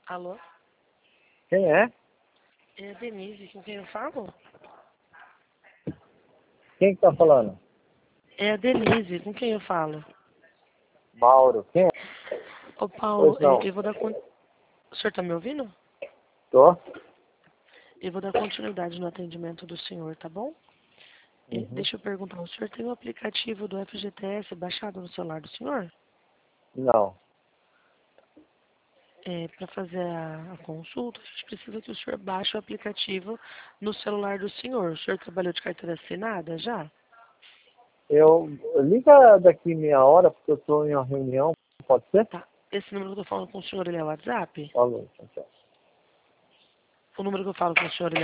Alô? Quem é? É a Denise, com quem eu falo? Quem que tá falando? É a Denise, com quem eu falo? Mauro. Quem é? Ô Paulo, Pois não. eu vou dar O senhor tá me ouvindo? Tô? Eu vou dar continuidade no atendimento do senhor, tá bom? Uhum. Deixa eu perguntar, o senhor tem o aplicativo do FGTS baixado no celular do senhor? Não. Para fazer a consulta, a gente precisa que o senhor baixe o aplicativo no celular do senhor. O senhor trabalhou de carteira assinada já? Liga daqui meia hora, porque eu tô em uma reunião. Pode ser? Tá. Esse número que eu tô falando com o senhor, ele é o WhatsApp? Falou. Tchau, tchau. O número que eu falo com o senhor, ele